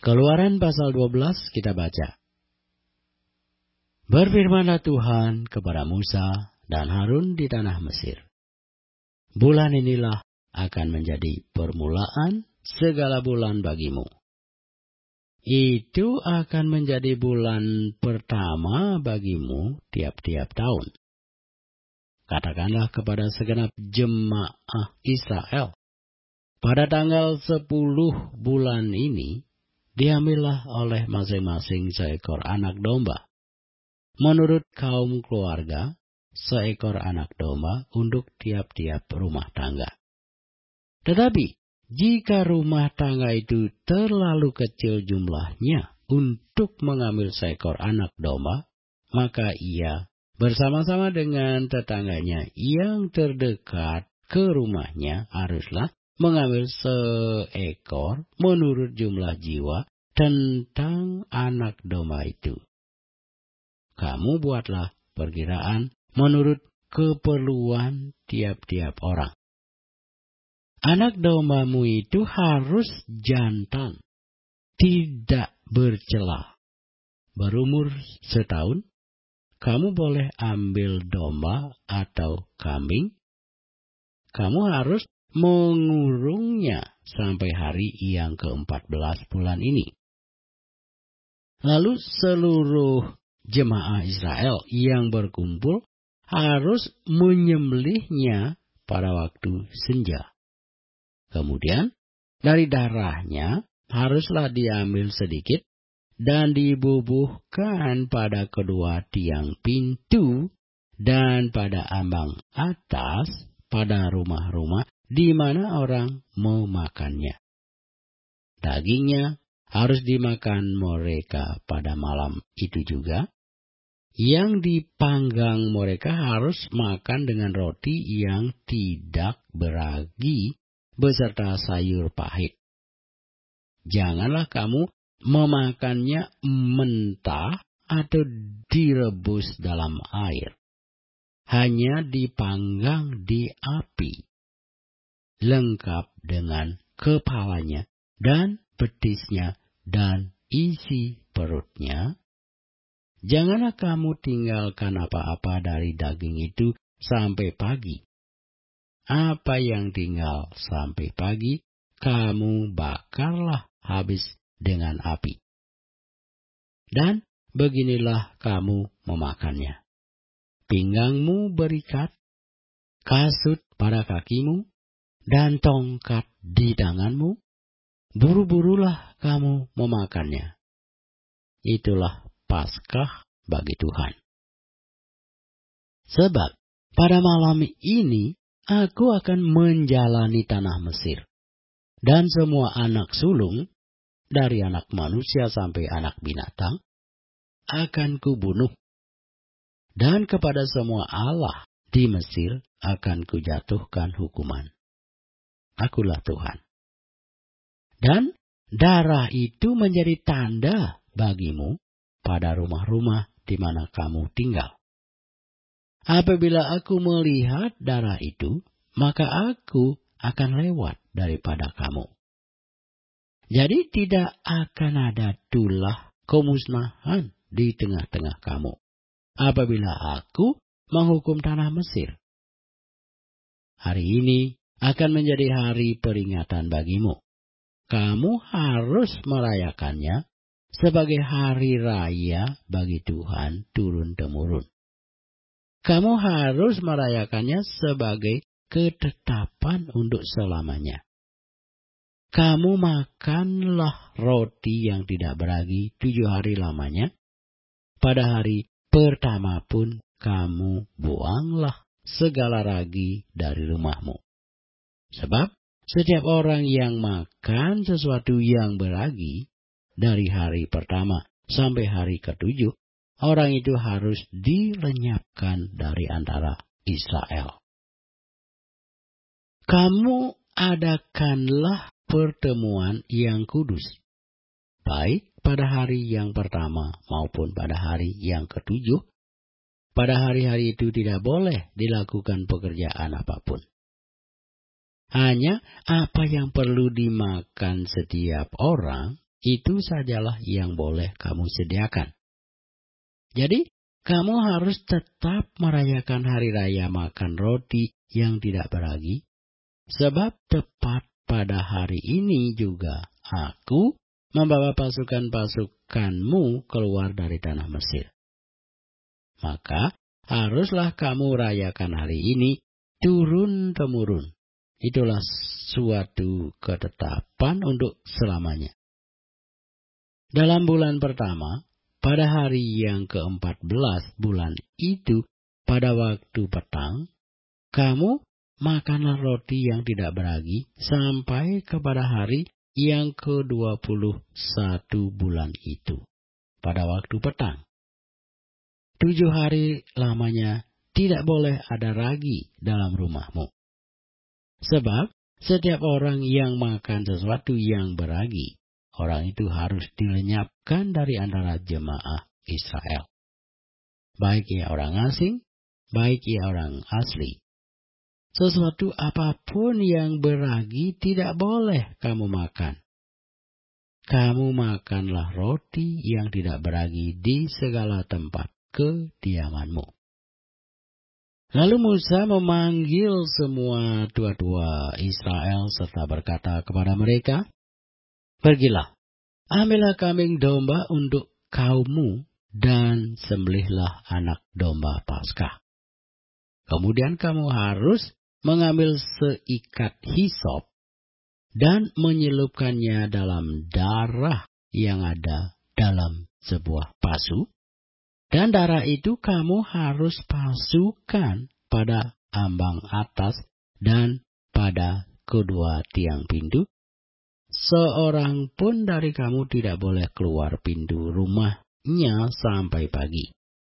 Keluaran pasal 12 kita baca. Berfirmanlah Tuhan kepada Musa dan Harun di tanah Mesir. Bulan inilah akan menjadi permulaan segala bulan bagimu. Itu akan menjadi bulan pertama bagimu tiap-tiap tahun. Katakanlah kepada segenap jemaah Israel, pada tanggal 10 bulan ini, diambillah oleh masing-masing seekor anak domba. Menurut kaum keluarga, seekor anak domba untuk tiap-tiap rumah tangga. Tetapi, jika rumah tangga itu terlalu kecil jumlahnya untuk mengambil seekor anak domba, maka ia bersama-sama dengan tetangganya yang terdekat ke rumahnya haruslah mengambil seekor menurut jumlah jiwa tentang anak domba itu. Kamu buatlah perkiraan menurut keperluan tiap-tiap orang. Anak dombamu itu harus jantan, tidak bercela, berumur setahun. Kamu boleh ambil domba atau kambing. Kamu harus mengurungnya sampai hari yang ke-14 bulan ini. Lalu seluruh jemaah Israel yang berkumpul harus menyembelihnya pada waktu senja. Kemudian dari darahnya haruslah diambil sedikit dan dibubuhkan pada kedua tiang pintu dan pada ambang atas pada rumah-rumah di mana orang memakannya. Dagingnya harus dimakan mereka pada malam itu juga. Yang dipanggang mereka harus makan dengan roti yang tidak beragi beserta sayur pahit. Janganlah kamu memakannya mentah atau direbus dalam air. Hanya dipanggang di api, lengkap dengan kepalanya dan betisnya dan isi perutnya. Janganlah kamu tinggalkan apa-apa dari daging itu sampai pagi. Apa yang tinggal sampai pagi, kamu bakarlah habis dengan api. Dan beginilah kamu memakannya. Pinggangmu berikat, kasut pada kakimu, dan tongkat di tanganmu. Buru-burulah kamu memakannya. Itulah Paskah bagi Tuhan. Sebab pada malam ini aku akan menjalani tanah Mesir. Dan semua anak sulung, dari anak manusia sampai anak binatang, akan kubunuh. Dan kepada semua allah di Mesir akan kujatuhkan hukuman. Akulah Tuhan. Dan darah itu menjadi tanda bagimu pada rumah-rumah di mana kamu tinggal. Apabila aku melihat darah itu, maka aku akan lewat daripada kamu. Jadi tidak akan ada tulah kemusnahan di tengah-tengah kamu apabila aku menghukum tanah Mesir. Hari ini akan menjadi hari peringatan bagimu. Kamu harus merayakannya sebagai hari raya bagi Tuhan turun-temurun. Kamu harus merayakannya sebagai ketetapan untuk selamanya. Kamu makanlah roti yang tidak beragi 7 hari lamanya. Pada hari pertama pun kamu buanglah segala ragi dari rumahmu. Sebab setiap orang yang makan sesuatu yang beragi dari hari pertama sampai hari ke-7, orang itu harus dilenyapkan dari antara Israel. Kamu adakanlah pertemuan yang kudus, baik pada hari yang pertama maupun pada hari yang ke-7. Pada hari-hari itu tidak boleh dilakukan pekerjaan apapun. Hanya apa yang perlu dimakan setiap orang Itu sajalah yang boleh kamu sediakan. Jadi, kamu harus tetap merayakan hari raya makan roti yang tidak beragi, sebab tepat pada hari ini juga aku membawa pasukan-pasukanmu keluar dari tanah Mesir. Maka haruslah kamu rayakan hari ini turun-temurun. Itulah suatu ketetapan untuk selamanya. Dalam bulan pertama, pada hari yang ke-14 bulan itu, pada waktu petang, kamu makanlah roti yang tidak beragi sampai kepada hari yang ke-21 bulan itu, pada waktu petang. 7 hari lamanya tidak boleh ada ragi dalam rumahmu. Sebab setiap orang yang makan sesuatu yang beragi, orang itu harus dilenyapkan dari antara jemaah Israel. Baik ia orang asing, baik ia orang asli. Sesuatu apapun yang beragi tidak boleh kamu makan. Kamu makanlah roti yang tidak beragi di segala tempat kediamanmu. Lalu Musa memanggil semua tua-tua Israel serta berkata kepada mereka, "Pergilah, ambillah kambing domba untuk kaummu dan sembelihlah anak domba Paskah. Kemudian kamu harus mengambil seikat hisop dan menyelupkannya dalam darah yang ada dalam sebuah pasu. Dan darah itu kamu harus pasukan pada ambang atas dan pada kedua tiang pintu. Seorang pun dari kamu tidak boleh keluar pintu rumahnya sampai pagi.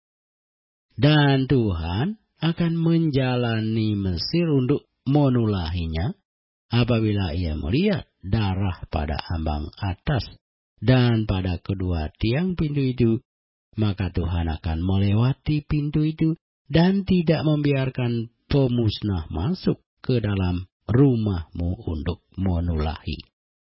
Dan Tuhan akan menjalani Mesir untuk menulahinya apabila ia melihat darah pada ambang atas dan pada kedua tiang pintu itu. Maka Tuhan akan melewati pintu itu dan tidak membiarkan pemusnah masuk ke dalam rumahmu untuk menulahi.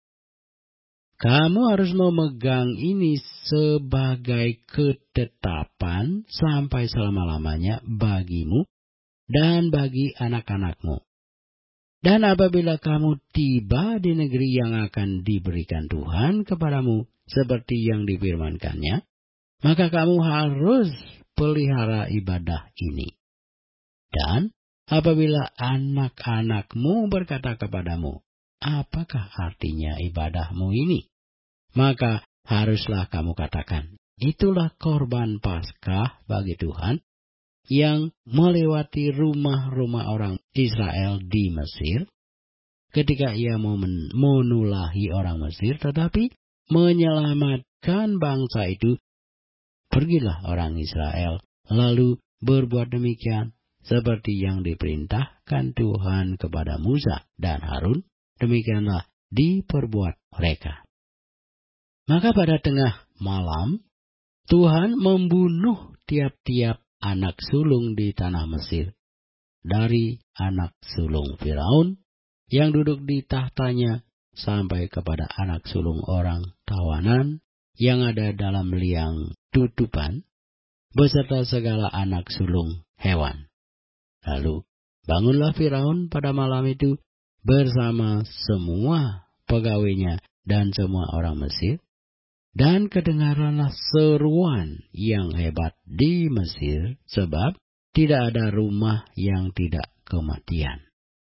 Kamu harus memegang ini sebagai ketetapan sampai selama-lamanya bagimu dan bagi anak-anakmu. Dan apabila kamu tiba di negeri yang akan diberikan Tuhan kepadamu seperti yang difirmankannya, maka kamu harus pelihara ibadah ini. Dan apabila anak-anakmu berkata kepadamu, "Apakah artinya ibadahmu ini?" Maka haruslah kamu katakan, "Itulah korban Paskah bagi Tuhan yang melewati rumah-rumah orang Israel di Mesir, ketika ia mau menulahi orang Mesir, tetapi menyelamatkan bangsa itu. Pergilah orang Israel, lalu berbuat demikian seperti yang diperintahkan Tuhan kepada Musa dan Harun, demikianlah diperbuat mereka." Maka pada tengah malam, Tuhan membunuh tiap-tiap anak sulung di tanah Mesir, dari anak sulung Firaun yang duduk di tahtanya, sampai kepada anak sulung orang tawanan yang ada dalam liang tutupan, beserta segala anak sulung hewan. Lalu bangunlah Firaun pada malam itu bersama semua pegawainya dan semua orang Mesir, dan kedengaranlah seruan yang hebat di Mesir, sebab tidak ada rumah yang tidak kematian.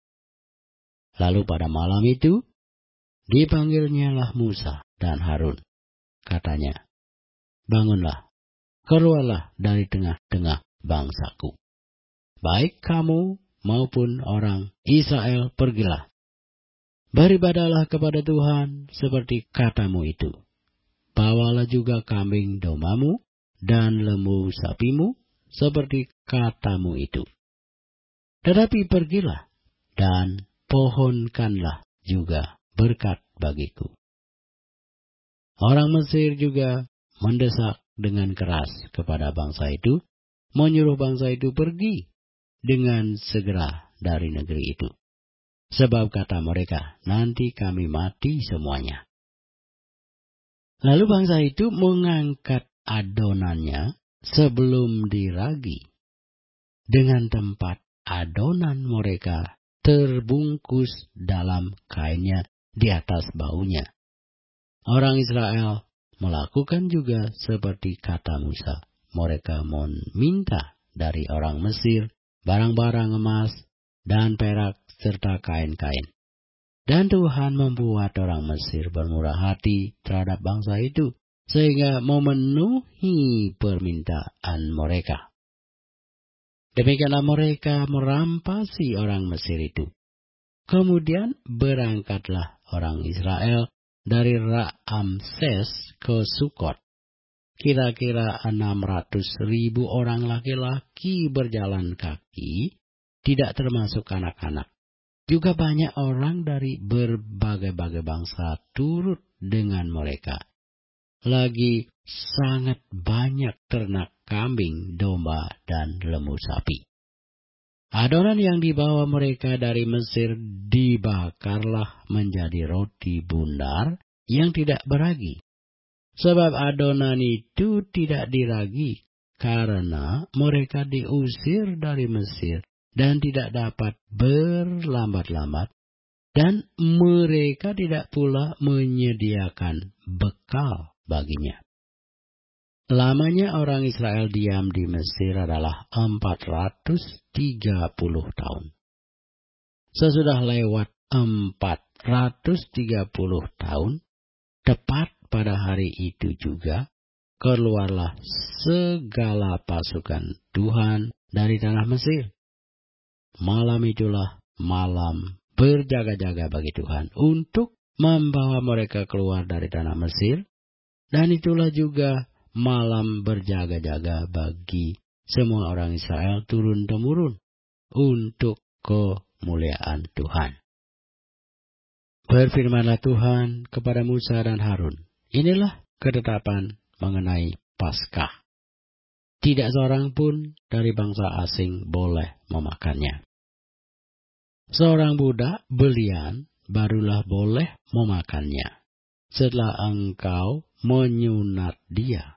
Lalu pada malam itu dipanggilnyalah Musa dan Harun. Katanya, "Bangunlah, keluarlah dari tengah-tengah bangsaku. Baik kamu maupun orang Israel, pergilah. Beribadahlah kepada Tuhan seperti katamu itu. Bawalah juga kambing dombamu dan lembu sapimu seperti katamu itu. Tetapi pergilah dan pohonkanlah juga berkat bagiku." Orang Mesir juga mendesak dengan keras kepada bangsa itu, menyuruh bangsa itu pergi dengan segera dari negeri itu. Sebab kata mereka, "Nanti kami mati semuanya." Lalu bangsa itu mengangkat adonannya sebelum diragi. Dengan tempat adonan mereka terbungkus dalam kainnya di atas baunya. Orang Israel melakukan juga seperti kata Musa. Mereka meminta dari orang Mesir barang-barang emas dan perak serta kain-kain. Dan Tuhan membuat orang Mesir bermurah hati terhadap bangsa itu, sehingga memenuhi permintaan mereka. Demikianlah mereka merampasi orang Mesir itu. Kemudian berangkatlah orang Israel dari Ramses ke Sukot. Kira-kira 600.000 orang laki-laki berjalan kaki, tidak termasuk anak-anak. Juga banyak orang dari berbagai-bagai bangsa turut dengan mereka. Lagi sangat banyak ternak kambing, domba, dan lembu sapi. Adonan yang dibawa mereka dari Mesir dibakarlah menjadi roti bundar yang tidak beragi. Sebab adonan itu tidak diragi karena mereka diusir dari Mesir dan tidak dapat berlambat-lambat, dan mereka tidak pula menyediakan bekal baginya. Lamanya orang Israel diam di Mesir adalah 430 tahun. Sesudah lewat 430 tahun, tepat pada hari itu juga, keluarlah segala pasukan Tuhan dari tanah Mesir. Malam itulah malam berjaga-jaga bagi Tuhan untuk membawa mereka keluar dari tanah Mesir. Dan itulah juga malam berjaga-jaga bagi semua orang Israel turun-temurun untuk kemuliaan Tuhan. Berfirmanlah Tuhan kepada Musa dan Harun, inilah ketetapan mengenai Paskah. Tidak seorang pun dari bangsa asing boleh memakannya. Seorang budak belian barulah boleh memakannya setelah engkau menyunat dia.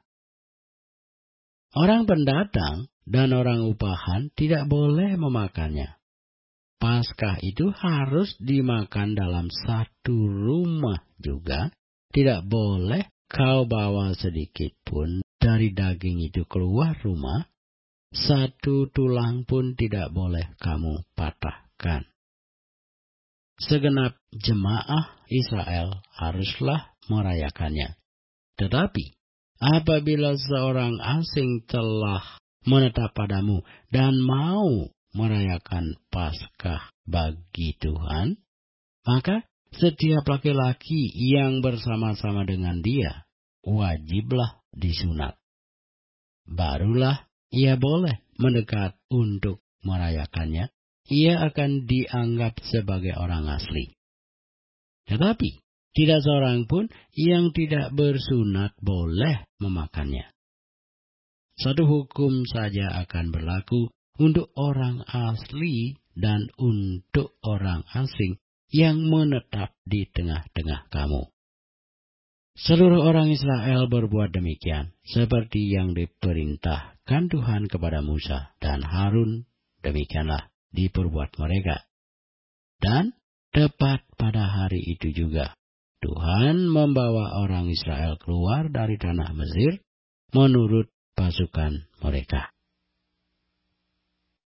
Orang pendatang dan orang upahan tidak boleh memakannya. Paskah itu harus dimakan dalam satu rumah juga. Tidak boleh kau bawa sedikit pun dari daging itu keluar rumah. Satu tulang pun tidak boleh kamu patahkan. Segenap jemaah Israel haruslah merayakannya. Tetapi apabila seorang asing telah menetap padamu dan mau merayakan Paskah bagi Tuhan, maka setiap laki-laki yang bersama-sama dengan dia wajiblah disunat. Barulah ia boleh mendekat untuk merayakannya. Ia akan dianggap sebagai orang asli. Tetapi tidak seorang pun yang tidak bersunat boleh memakannya. Satu hukum saja akan berlaku untuk orang asli dan untuk orang asing yang menetap di tengah-tengah kamu. Seluruh orang Israel berbuat demikian, seperti yang diperintahkan Tuhan kepada Musa dan Harun, demikianlah diperbuat mereka. Dan tepat pada hari itu juga, Tuhan membawa orang Israel keluar dari tanah Mesir menurut pasukan mereka.